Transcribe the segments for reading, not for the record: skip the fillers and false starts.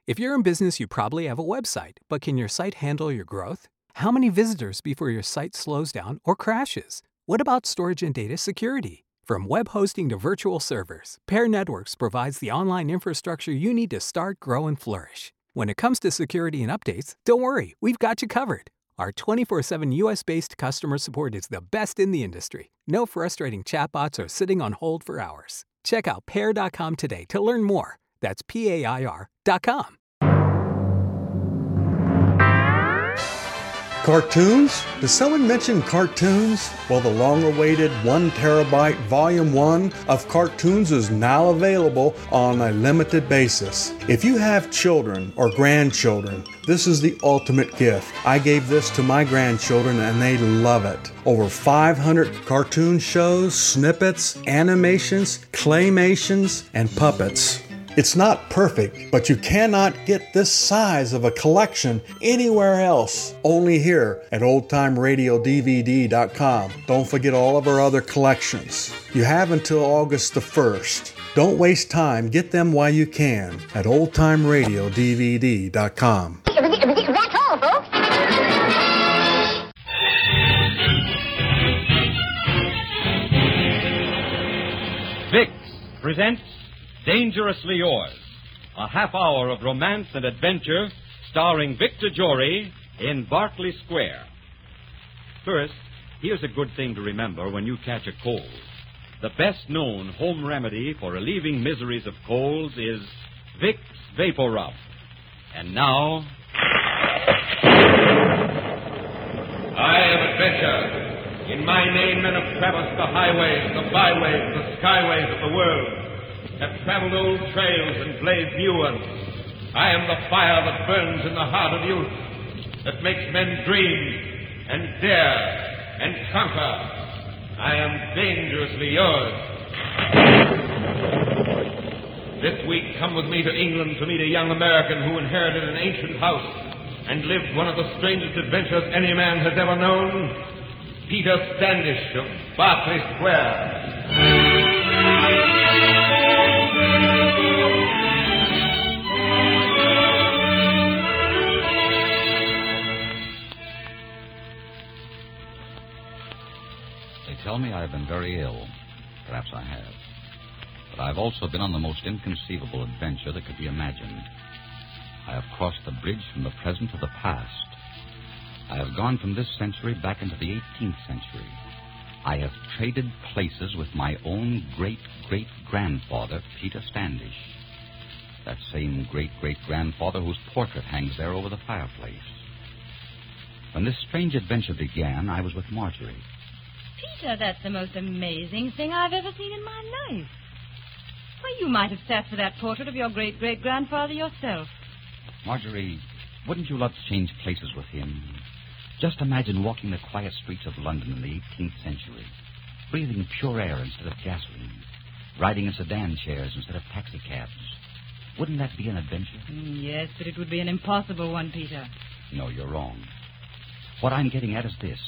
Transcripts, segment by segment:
If you're in business, you probably have a website, but can your site handle your growth? How many visitors before your site slows down or crashes? What about storage and data security? From web hosting to virtual servers, Pair Networks provides the online infrastructure you need to start, grow, and flourish. When it comes to security and updates, don't worry, we've got you covered. Our 24/7 US-based customer support is the best in the industry. No frustrating chatbots or sitting on hold for hours. Check out Pair.com today to learn more. That's PAIR.com. Cartoons? Does someone mention cartoons? Well, the long-awaited 1 terabyte Volume 1 of cartoons is now available on a limited basis. If you have children or grandchildren, this is the ultimate gift. I gave this to my grandchildren and they love it. Over 500 cartoon shows, snippets, animations, claymations, and puppets. It's not perfect, but you cannot get this size of a collection anywhere else. Only here at OldTimeRadioDVD.com. Don't forget all of our other collections. You have until August the 1st. Don't waste time. Get them while you can at OldTimeRadioDVD.com. That's all, folks. Vicks presents Dangerously Yours, a half hour of romance and adventure starring Victor Jory in Berkeley Square. First, here's a good thing to remember when you catch a cold. The best-known home remedy for relieving miseries of colds is Vicks Vapor Rub. And now... I am Adventure. In my name, men have traversed the highways, the byways, the skyways of the world, have traveled old trails and blazed new ones. I am the fire that burns in the heart of youth, that makes men dream and dare and conquer. I am dangerously yours. This week, come with me to England to meet a young American who inherited an ancient house and lived one of the strangest adventures any man has ever known. Peter Standish of Berkeley Square. They tell me I've been very ill. Perhaps I have. But I've also been on the most inconceivable adventure that could be imagined. I have crossed the bridge from the present to the past. I have gone from this century back into the 18th century. I have traded places with my own great-great-grandfather, Peter Standish. That same great-great-grandfather whose portrait hangs there over the fireplace. When this strange adventure began, I was with Marjorie. Peter, that's the most amazing thing I've ever seen in my life. Why, you might have sat for that portrait of your great-great-grandfather yourself. Marjorie, wouldn't you love to change places with him? Just imagine walking the quiet streets of London in the 18th century, breathing pure air instead of gasoline, riding in sedan chairs instead of taxicabs. Wouldn't that be an adventure? Yes, but it would be an impossible one, Peter. No, you're wrong. What I'm getting at is this.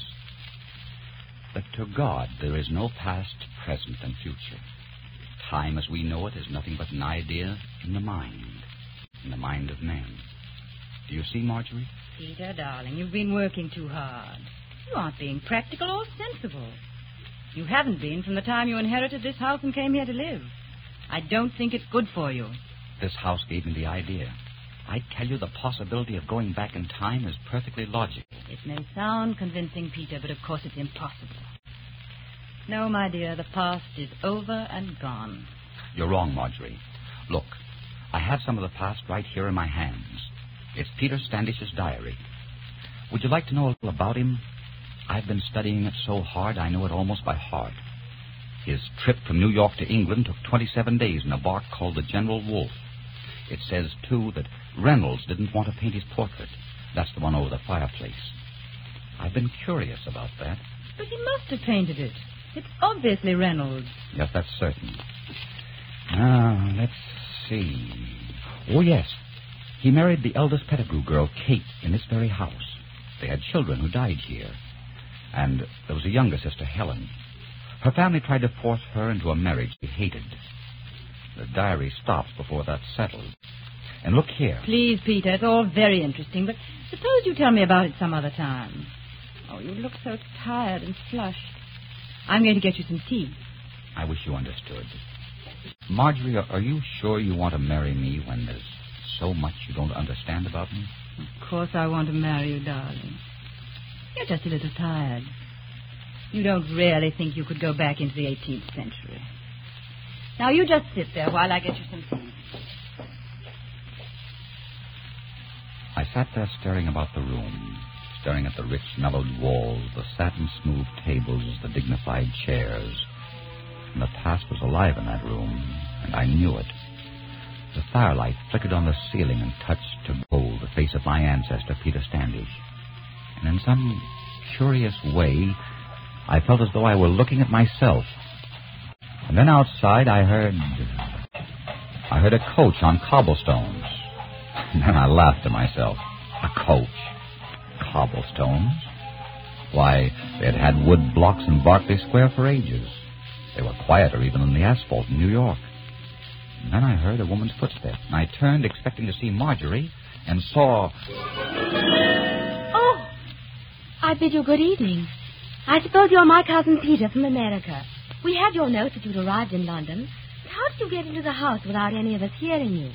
That to God there is no past, present, and future. Time as we know it is nothing but an idea in the mind of man. Do you see, Marjorie? Peter, darling, you've been working too hard. You aren't being practical or sensible. You haven't been from the time you inherited this house and came here to live. I don't think it's good for you. This house gave me the idea. I tell you, the possibility of going back in time is perfectly logical. It may sound convincing, Peter, but of course it's impossible. No, my dear, the past is over and gone. You're wrong, Marjorie. Look, I have some of the past right here in my hands. It's Peter Standish's diary. Would you like to know a little about him? I've been studying it so hard I know it almost by heart. His trip from New York to England took 27 days in a bark called the General Wolfe. It says, too, that Reynolds didn't want to paint his portrait. That's the one over the fireplace. I've been curious about that. But he must have painted it. It's obviously Reynolds. Yes, that's certain. Now, let's see. Oh, yes. He married the eldest Pettigrew girl, Kate, in this very house. They had children who died here. And there was a younger sister, Helen. Her family tried to force her into a marriage they hated. The diary stops before that's settled. And look here. Please, Peter, it's all very interesting, but suppose you tell me about it some other time. Oh, you look so tired and flushed. I'm going to get you some tea. I wish you understood. Marjorie, are you sure you want to marry me when there's so much you don't understand about me? Of course I want to marry you, darling. You're just a little tired. You don't really think you could go back into the 18th century. Now, you just sit there while I get you some tea. I sat there staring about the room, staring at the rich, mellowed walls, the satin-smooth tables, the dignified chairs. And the past was alive in that room, and I knew it. The firelight flickered on the ceiling and touched to gold the face of my ancestor, Peter Standish. And in some curious way, I felt as though I were looking at myself. And then outside, I heard a coach on cobblestones. And then I laughed to myself. A coach? Cobblestones? Why, they had had wood blocks in Berkeley Square for ages. They were quieter even than the asphalt in New York. And then I heard a woman's footstep, and I turned expecting to see Marjorie, and saw... Oh, I bid you good evening. I suppose you're my cousin Peter from America. We had your note that you'd arrived in London. How did you get into the house without any of us hearing you?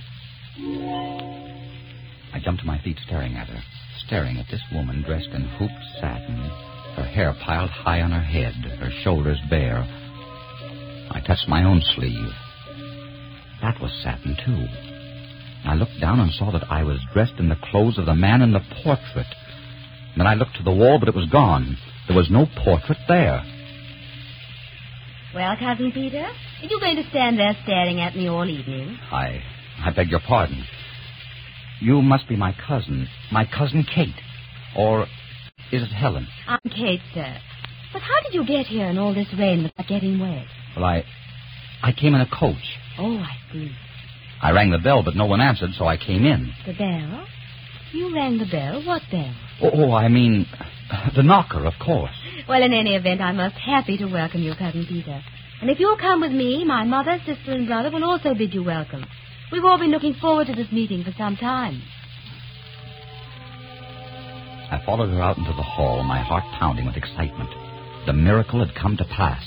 I jumped to my feet staring at her, staring at this woman dressed in hooped satin, her hair piled high on her head, her shoulders bare. I touched my own sleeve. That was satin, too. I looked down and saw that I was dressed in the clothes of the man in the portrait. Then I looked to the wall, but it was gone. There was no portrait there. Well, Cousin Peter, are you going to stand there staring at me all evening? I beg your pardon. You must be my cousin Kate. Or is it Helen? I'm Kate, sir. But how did you get here in all this rain without getting wet? Well, I came in a coach. Oh, I see. I rang the bell, but no one answered, so I came in. The bell? You rang the bell? What bell? Oh, I mean, the knocker, of course. Well, in any event, I'm most happy to welcome you, Cousin Peter. And if you'll come with me, my mother, sister, and brother will also bid you welcome. We've all been looking forward to this meeting for some time. I followed her out into the hall, my heart pounding with excitement. The miracle had come to pass.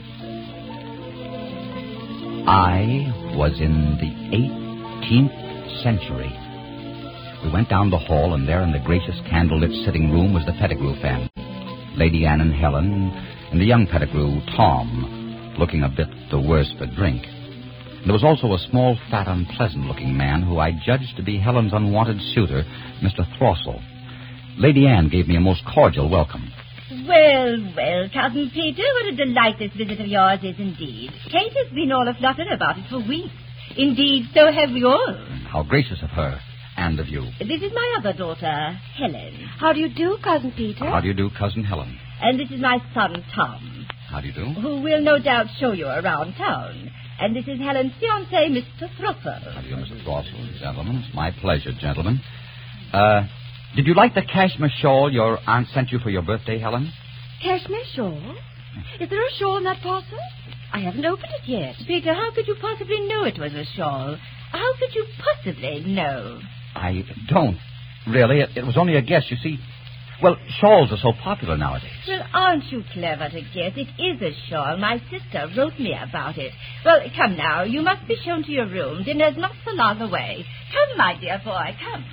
I was in the 18th century. We went down the hall, and there in the gracious candlelit sitting room was the Pettigrew family. Lady Anne and Helen, and the young Pettigrew, Tom, looking a bit the worse for drink. There was also a small, fat, unpleasant-looking man who I judged to be Helen's unwanted suitor, Mr. Throssell. Lady Anne gave me a most cordial welcome. Well, well, Cousin Peter, what a delight this visit of yours is indeed. Kate has been all aflutter about it for weeks. Indeed, so have we all. How gracious of her, and of you. This is my other daughter, Helen. How do you do, Cousin Peter? How do you do, Cousin Helen? And this is my son, Tom. How do you do? Who will no doubt show you around town. And this is Helen's fiancé, Mr. Throssell. How do you do, Mr. Throssell, gentlemen? It's my pleasure, gentlemen. Did you like the cashmere shawl your aunt sent you for your birthday, Helen? Cashmere shawl? Is there a shawl in that parcel? I haven't opened it yet. Peter, how could you possibly know it was a shawl? How could you possibly know? I don't, really. It was only a guess, you see. Well, shawls are so popular nowadays. Well, aren't you clever to guess? It is a shawl. My sister wrote me about it. Well, come now. You must be shown to your room. Dinner's not so long away. Come, my dear boy, come.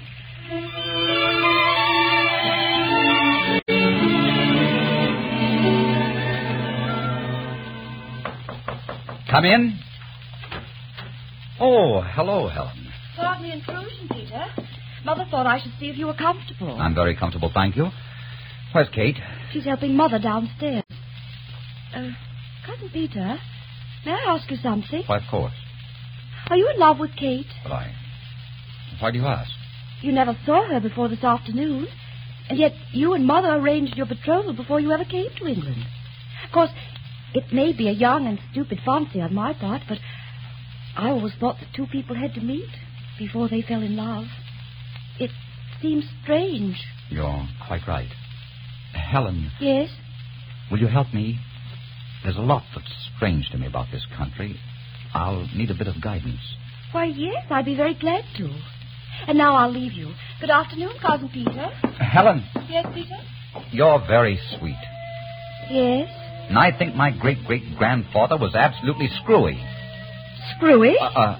Come in. Oh, hello, Helen. Pardon the intrusion, Peter. Mother thought I should see if you were comfortable. I'm very comfortable, thank you. Where's Kate? She's helping Mother downstairs. Cousin Peter, may I ask you something? Why, of course. Are you in love with Kate? Why do you ask? You never saw her before this afternoon. And yet you and Mother arranged your betrothal before you ever came to England. Of course, it may be a young and stupid fancy on my part, but I always thought that two people had to meet before they fell in love. It seems strange. You're quite right. Helen. Yes? Will you help me? There's a lot that's strange to me about this country. I'll need a bit of guidance. Why, yes, I'd be very glad to. And now I'll leave you. Good afternoon, Cousin Peter. Helen, Yes, Peter? you're very sweet. Yes? And I think my great-great-grandfather was absolutely screwy. Screwy?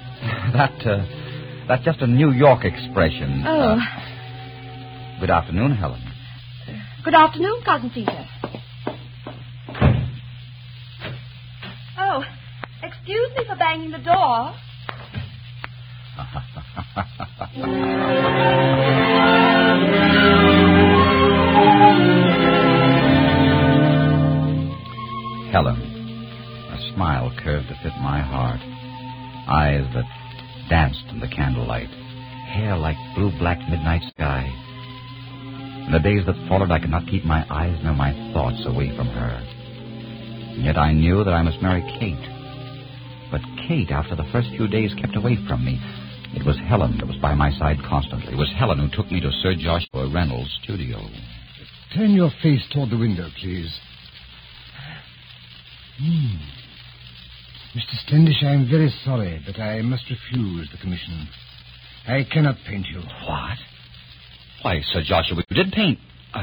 That's just a New York expression. Oh. Good afternoon, Helen. Good afternoon, Cousin Peter. Oh, excuse me for banging the door. Helen. A smile curved to fit my heart. Eyes that danced in the candlelight. Hair like blue-black midnight sky. In the days that followed, I could not keep my eyes nor my thoughts away from her. And yet I knew that I must marry Kate. But Kate, after the first few days, kept away from me. It was Helen that was by my side constantly. It was Helen who took me to Sir Joshua Reynolds' studio. Turn your face toward the window, please. Mr. Standish, I am very sorry, but I must refuse the commission. I cannot paint you. What? Why, Sir Joshua, you did paint.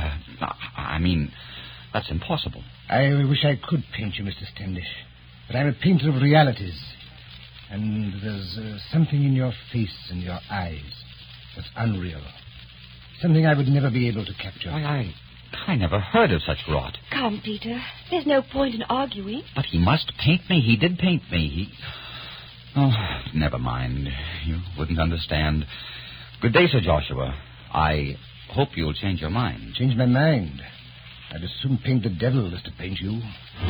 That's impossible. I wish I could paint you, Mr. Standish. But I'm a painter of realities. And there's something in your face and your eyes that's unreal. Something I would never be able to capture. I never heard of such rot. Come, Peter. There's no point in arguing. But he must paint me. He did paint me. Oh, never mind. You wouldn't understand. Good day, Sir Joshua. I hope you'll change your mind. Change my mind? I'd as soon paint the devil as to paint you.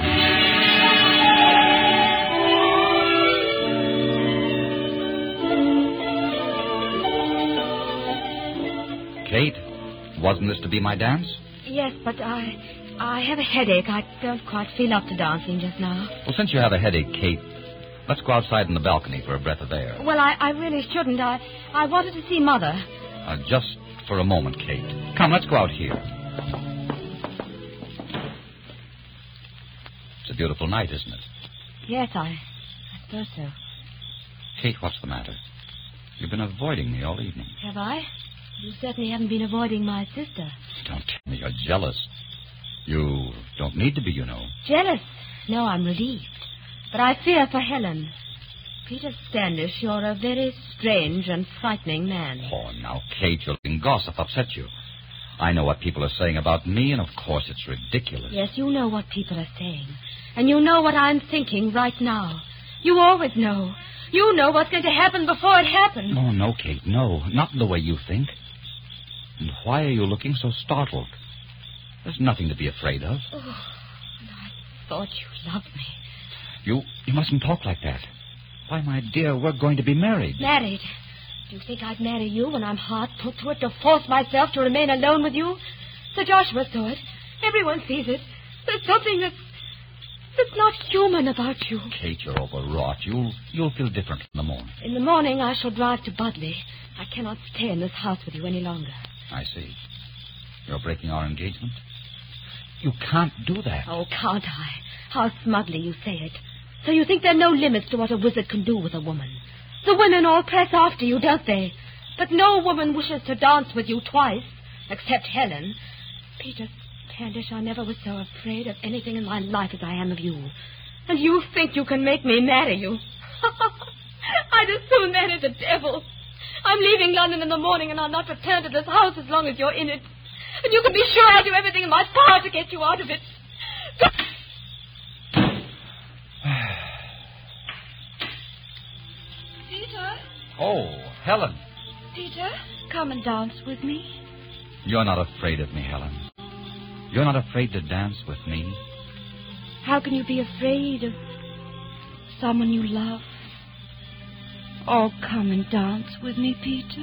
Kate, wasn't this to be my dance? Yes, but I have a headache. I don't quite feel up to dancing just now. Well, since you have a headache, Kate, let's go outside in the balcony for a breath of air. Well, I really shouldn't. I wanted to see Mother. Just for a moment, Kate. Come, let's go out here. It's a beautiful night, isn't it? Yes, I suppose so. Kate, what's the matter? You've been avoiding me all evening. Have I? You certainly haven't been avoiding my sister. Don't tell me you're jealous. You don't need to be, you know. Jealous? No, I'm relieved. But I fear for Helen. Peter Standish, you're a very strange and frightening man. Oh, now, Kate, your gossip upset you. I know what people are saying about me, and of course it's ridiculous. Yes, you know what people are saying. And you know what I'm thinking right now. You always know. You know what's going to happen before it happens. Oh, no, Kate, no. Not the way you think. And why are you looking so startled? There's nothing to be afraid of. Oh, I thought you loved me. You mustn't talk like that. Why, my dear, we're going to be married. Married? Do you think I'd marry you when I'm hard put to it to force myself to remain alone with you? Sir Joshua saw it. Everyone sees it. There's something that's not human about you. Kate, you're overwrought. You'll feel different in the morning. In the morning, I shall drive to Budley. I cannot stay in this house with you any longer. I see. You're breaking our engagement? You can't do that. Oh, can't I? How smugly you say it. So you think there are no limits to what a wizard can do with a woman. The women all press after you, don't they? But no woman wishes to dance with you twice, except Helen. Peter Standish, I never was so afraid of anything in my life as I am of you. And you think you can make me marry you? I'd as soon marry the devil. I'm leaving London in the morning, and I'll not return to this house as long as you're in it. And you can be sure I'll do everything in my power to get you out of it. Peter? Oh, Helen. Peter, come and dance with me. You're not afraid of me, Helen. You're not afraid to dance with me. How can you be afraid of someone you love? Oh, come and dance with me, Peter.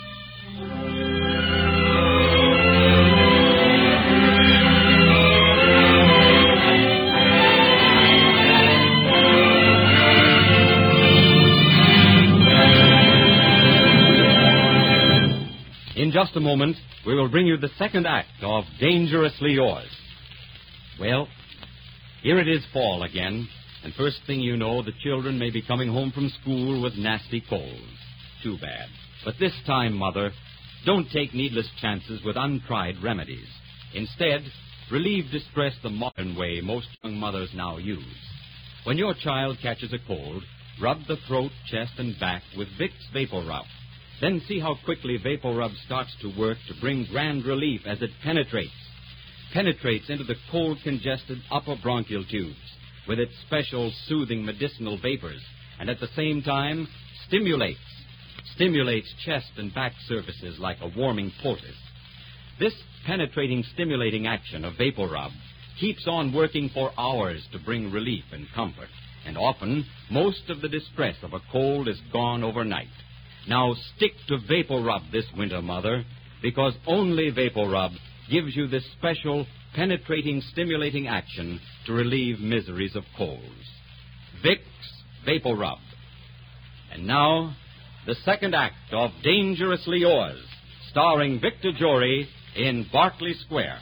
In just a moment, we will bring you the second act of Dangerously Yours. Well, here it is fall again, and first thing you know, the children may be coming home from school with nasty colds. Too bad. But this time, Mother, don't take needless chances with untried remedies. Instead, relieve distress the modern way most young mothers now use. When your child catches a cold, rub the throat, chest, and back with Vicks Vapor Rub. Then see how quickly Vapor Rub starts to work to bring grand relief as it penetrates into the cold, congested upper bronchial tubes with its special soothing medicinal vapors, and at the same time stimulates chest and back surfaces like a warming poultice. This penetrating, stimulating action of Vapor Rub keeps on working for hours to bring relief and comfort, and often most of the distress of a cold is gone overnight. Now stick to Vapor Rub this winter, Mother, because only Vapor Rub gives you this special, penetrating, stimulating action to relieve miseries of colds. Vicks Vapor Rub. And now, the second act of Dangerously Yours, starring Victor Jory in Berkeley Square.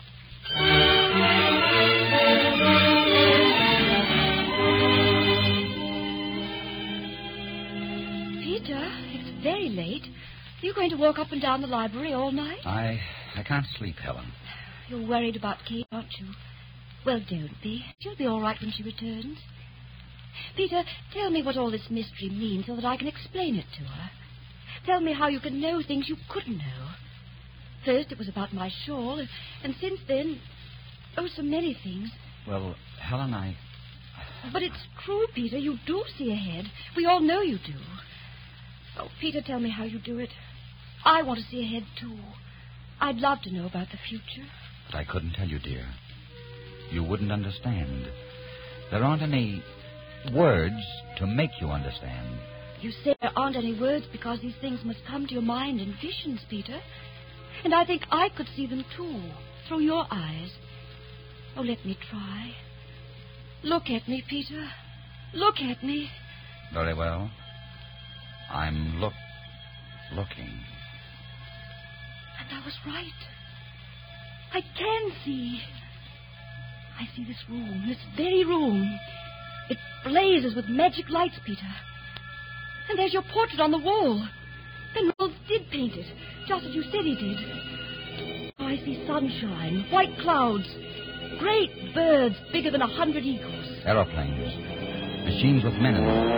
Peter, it's very late. Are you going to walk up and down the library all night? I can't sleep, Helen. You're worried about Kate, aren't you? Well, don't be. She'll be all right when she returns. Peter, tell me what all this mystery means so that I can explain it to her. Tell me how you can know things you couldn't know. First, it was about my shawl, and since then, so many things. Well, Helen, But it's true, Peter. You do see ahead. We all know you do. Oh, Peter, tell me how you do it. I want to see ahead, too. I'd love to know about the future. But I couldn't tell you, dear. You wouldn't understand. There aren't any words to make you understand. You say there aren't any words because these things must come to your mind in visions, Peter. And I think I could see them, too, through your eyes. Oh, let me try. Look at me, Peter. Look at me. Very well. I'm looking. And I was right. I can see. I see this room, this very room. It blazes with magic lights, Peter. And there's your portrait on the wall. Then Reynolds did paint it, just as you said he did. Oh, I see sunshine, white clouds, great birds bigger than 100 eagles. Aeroplanes, machines with men in them.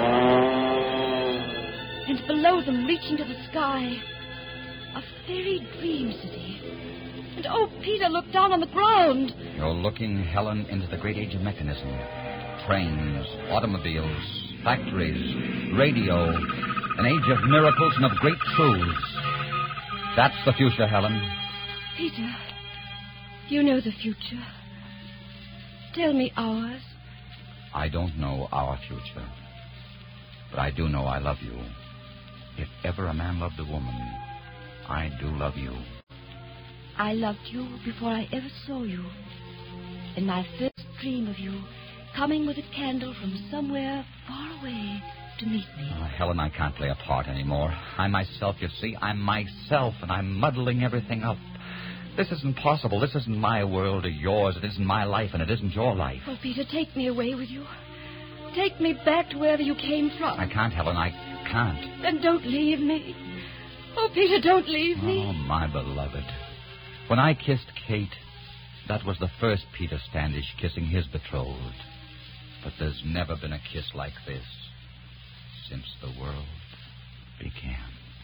And below them, reaching to the sky, a fairy dream city. And, oh, Peter, look down on the ground. You're looking, Helen, into the great age of mechanism. Trains, automobiles, factories, radio, an age of miracles and of great truths. That's the future, Helen. Peter, you know the future. Tell me ours. I don't know our future, but I do know I love you. If ever a man loved a woman, I do love you. I loved you before I ever saw you. In my first dream of you, coming with a candle from somewhere far away to meet me. Oh, Helen, I can't play a part anymore. I'm myself, you see. I'm myself, and I'm muddling everything up. This isn't possible. This isn't my world or yours. It isn't my life, and it isn't your life. Oh, Peter, take me away with you. Take me back to wherever you came from. I can't, Helen. I can't. Then don't leave me. Oh, Peter, don't leave me. Oh, my beloved. When I kissed Kate, that was the first Peter Standish kissing his betrothed. But there's never been a kiss like this since the world began.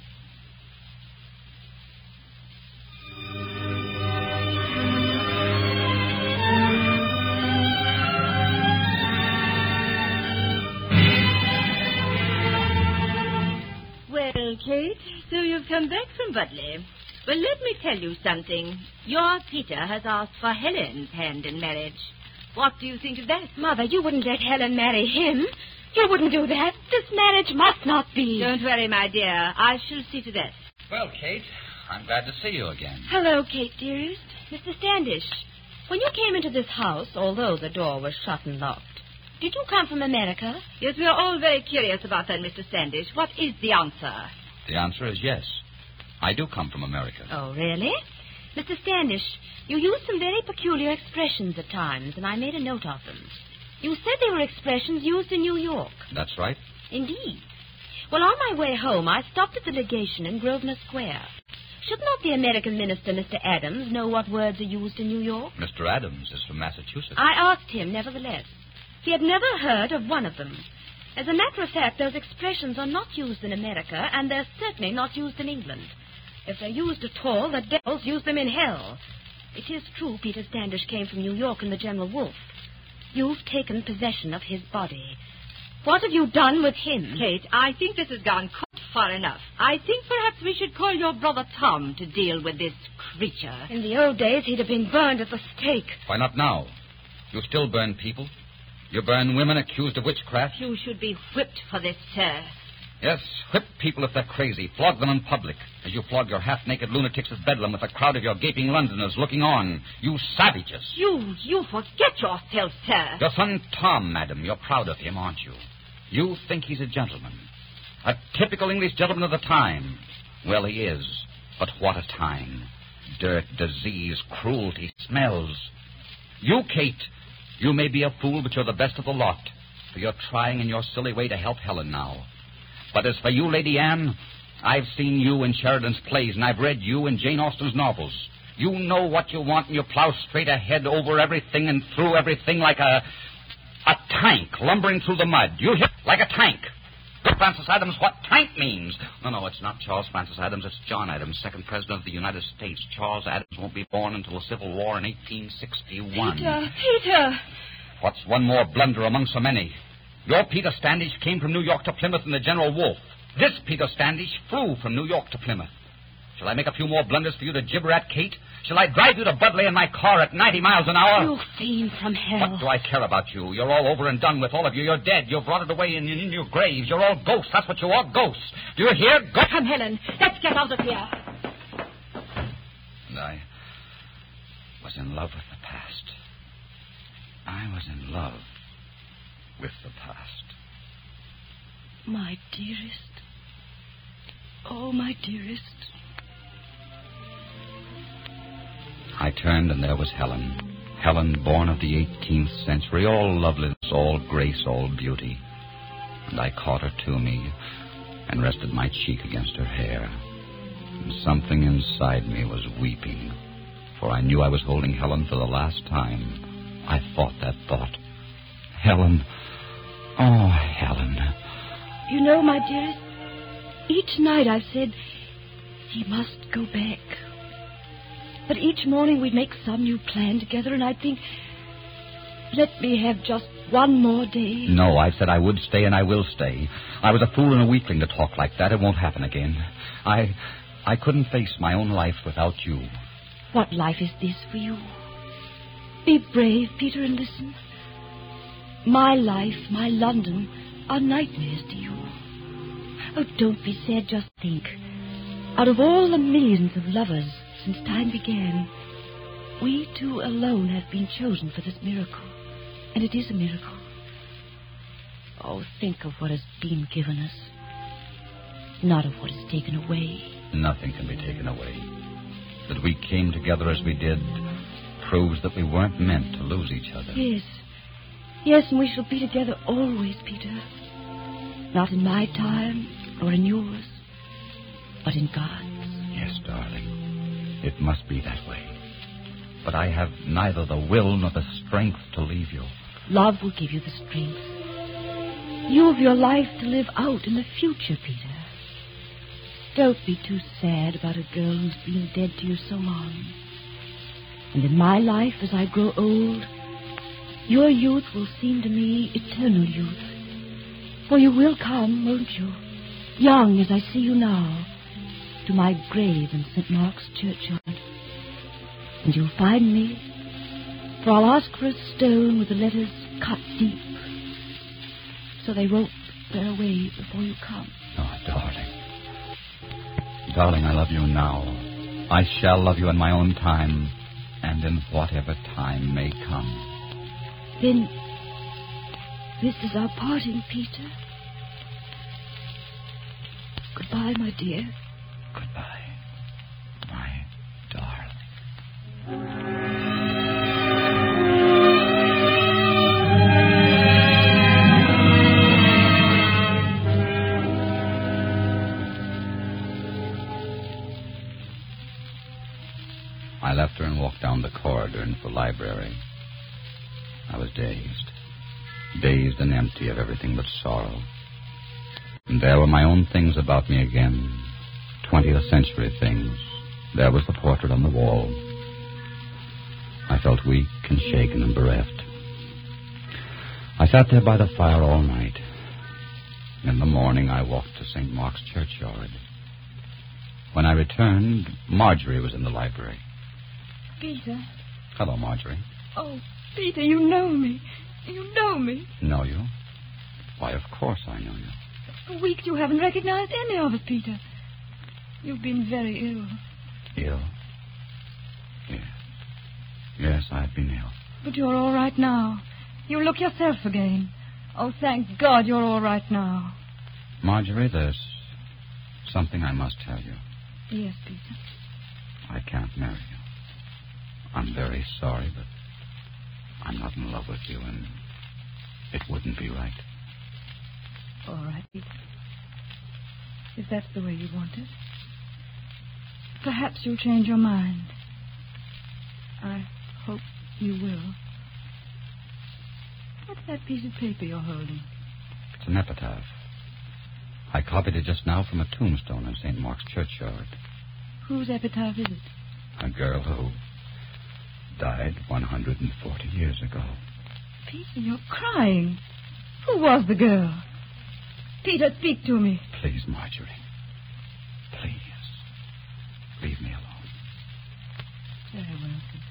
Well, Kate, so you've come back from Budley. Well, let me tell you something. Your Peter has asked for Helen's hand in marriage. What do you think of that? Mother, you wouldn't let Helen marry him. You wouldn't do that. This marriage must not be. Don't worry, my dear. I shall see to that. Well, Kate, I'm glad to see you again. Hello, Kate, dearest. Mr. Standish, when you came into this house, although the door was shut and locked, did you come from America? Yes, we are all very curious about that, Mr. Standish. What is the answer? The answer is yes. I do come from America. Oh, really? Mr. Standish, you used some very peculiar expressions at times, and I made a note of them. You said they were expressions used in New York. That's right. Indeed. Well, on my way home, I stopped at the legation in Grosvenor Square. Should not the American minister, Mr. Adams, know what words are used in New York? Mr. Adams is from Massachusetts. I asked him, nevertheless. He had never heard of one of them. As a matter of fact, those expressions are not used in America, and they're certainly not used in England. If they're used at all, the devils use them in hell. It is true Peter Standish came from New York in the General Wolfe. You've taken possession of his body. What have you done with him? Kate, I think this has gone quite far enough. I think perhaps we should call your brother Tom to deal with this creature. In the old days, he'd have been burned at the stake. Why not now? You still burn people. You burn women accused of witchcraft. You should be whipped for this, sir. Yes, whip people if they're crazy. Flog them in public, as you flog your half-naked lunatics at Bedlam with a crowd of your gaping Londoners looking on. You savages. You forget yourself, sir. Your son Tom, madam, you're proud of him, aren't you? You think he's a gentleman. A typical English gentleman of the time. Well, he is. But what a time. Dirt, disease, cruelty, smells. You, Kate, you may be a fool, but you're the best of the lot. For you're trying in your silly way to help Helen now. But as for you, Lady Anne, I've seen you in Sheridan's plays, and I've read you in Jane Austen's novels. You know what you want, and you plow straight ahead over everything and through everything like a tank lumbering through the mud. You hit like a tank. Good Francis Adams, what tank means. No, it's not Charles Francis Adams. It's John Adams, second president of the United States. Charles Adams won't be born until the Civil War in 1861. Peter! What's one more blunder among so many? Your Peter Standish came from New York to Plymouth in the General Wolfe. This Peter Standish flew from New York to Plymouth. Shall I make a few more blunders for you to gibber at, Kate? Shall I drive you to Budleigh in my car at 90 miles an hour? You fiend from hell. What do I care about you? You're all over and done with, all of you. You're dead. You've rotted away in your graves. You're all ghosts. That's what you are, ghosts. Do you hear? Come, Helen. Let's get out of here. And I was in love with the past. I was in love with the past. My dearest. Oh, my dearest. I turned, and there was Helen. Helen, born of the 18th century, all loveliness, all grace, all beauty. And I caught her to me and rested my cheek against her hair. And something inside me was weeping, for I knew I was holding Helen for the last time. I thought that thought. Helen. Oh, Helen. You know, my dearest, each night I've said, he must go back. But each morning we'd make some new plan together, and I'd think, let me have just one more day. No, I said I would stay, and I will stay. I was a fool and a weakling to talk like that. It won't happen again. I couldn't face my own life without you. What life is this for you? Be brave, Peter, and listen. My life, my London, are nightmares to you. Oh, don't be sad, just think. Out of all the millions of lovers since time began, we two alone have been chosen for this miracle. And it is a miracle. Oh, think of what has been given us, not of what is taken away. Nothing can be taken away. That we came together as we did proves that we weren't meant to lose each other. Yes. Yes, and we shall be together always, Peter. Not in my time or in yours, but in God's. Yes, darling. It must be that way. But I have neither the will nor the strength to leave you. Love will give you the strength. You have your life to live out in the future, Peter. Don't be too sad about a girl who's been dead to you so long. And in my life, as I grow old, your youth will seem to me eternal youth. For you will come, won't you, young as I see you now, to my grave in St. Mark's churchyard. And you'll find me, for I'll ask for a stone with the letters cut deep, so they won't bear away before you come. Oh, darling. Darling, I love you now. I shall love you in my own time, and in whatever time may come. Then, this is our parting, Peter. Goodbye, my dear. Goodbye, my darling. I left her and walked down the corridor into the library. I was dazed. Dazed and empty of everything but sorrow. And there were my own things about me again. 20th century things. There was the portrait on the wall. I felt weak and shaken and bereft. I sat there by the fire all night. In the morning, I walked to St. Mark's churchyard. When I returned, Marjorie was in the library. Peter. Hello, Marjorie. Oh, Peter, you know me. You know me. Know you? Why, of course I know you. For weeks you haven't recognized any of us, Peter. You've been very ill. Ill? Yes. Yes, I've been ill. But you're all right now. You look yourself again. Oh, thank God you're all right now. Marjorie, there's something I must tell you. Yes, Peter. I can't marry you. I'm very sorry, but I'm not in love with you, and it wouldn't be right. All right, Peter. If that's the way you want it. Perhaps you'll change your mind. I hope you will. What's that piece of paper you're holding? It's an epitaph. I copied it just now from a tombstone in St. Mark's churchyard. Whose epitaph is it? A girl who died 140 years ago. Peter, you're crying. Who was the girl? Peter, speak to me. Please, Marjorie. Please. Leave me alone. Very well, Peter.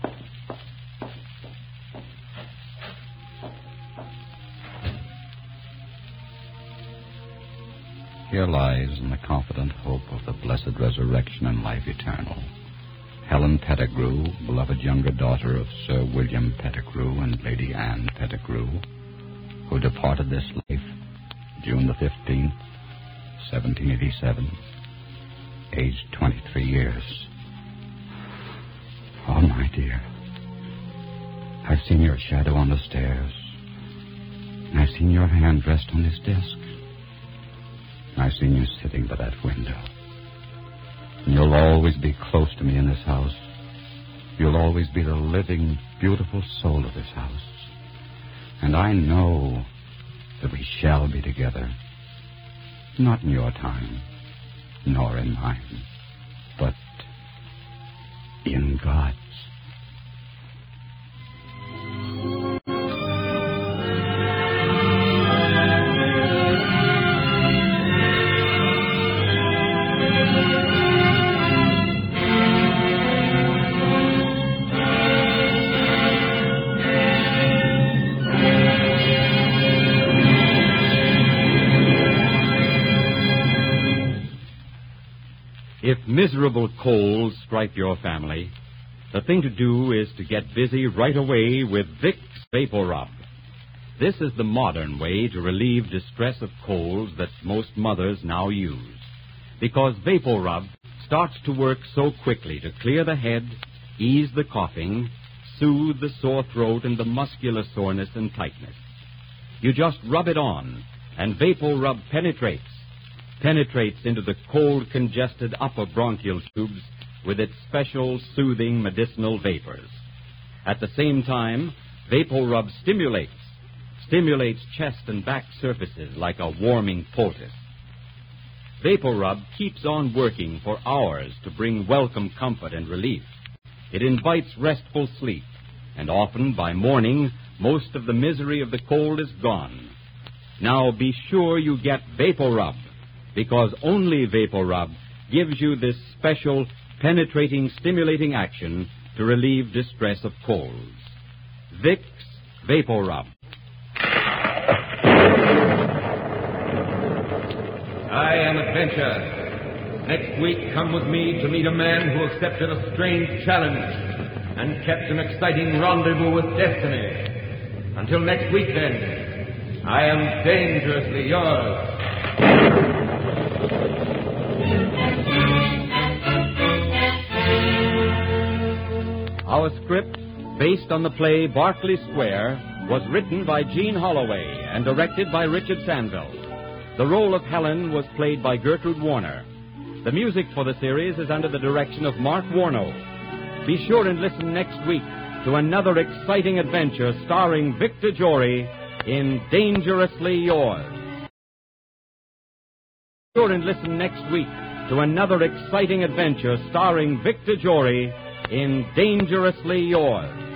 Here lies, in the confident hope of the blessed resurrection and life eternal, Helen Pettigrew, beloved younger daughter of Sir William Pettigrew and Lady Anne Pettigrew, who departed this life June the 15th, 1787, aged 23 years. Oh, my dear, I've seen your shadow on the stairs, and I've seen your hand rest on this desk. I've seen you sitting by that window. And you'll always be close to me in this house. You'll always be the living, beautiful soul of this house. And I know that we shall be together. Not in your time, nor in mine, but in God's. If miserable colds strike your family, the thing to do is to get busy right away with Vicks VapoRub. This is the modern way to relieve distress of colds that most mothers now use, because VapoRub starts to work so quickly to clear the head, ease the coughing, soothe the sore throat and the muscular soreness and tightness. You just rub it on, and VapoRub penetrates into the cold, congested upper bronchial tubes with its special soothing medicinal vapors. At the same time, VapoRub stimulates chest and back surfaces like a warming poultice. VapoRub keeps on working for hours to bring welcome comfort and relief. It invites restful sleep, and often by morning, most of the misery of the cold is gone. Now be sure you get VapoRub, because only VapoRub gives you this special, penetrating, stimulating action to relieve distress of colds. Vicks VapoRub. I am Adventure. Next week, come with me to meet a man who accepted a strange challenge and kept an exciting rendezvous with destiny. Until next week, then, I am dangerously yours. Our script, based on the play Berkeley Square, was written by Jean Holloway and directed by Richard Sandville. The role of Helen was played by Gertrude Warner. The music for the series is under the direction of Mark Warnow. Be sure and listen next week to another exciting adventure starring Victor Jory in Dangerously Yours. Be sure and listen next week to another exciting adventure starring Victor Jory in Dangerously Yours.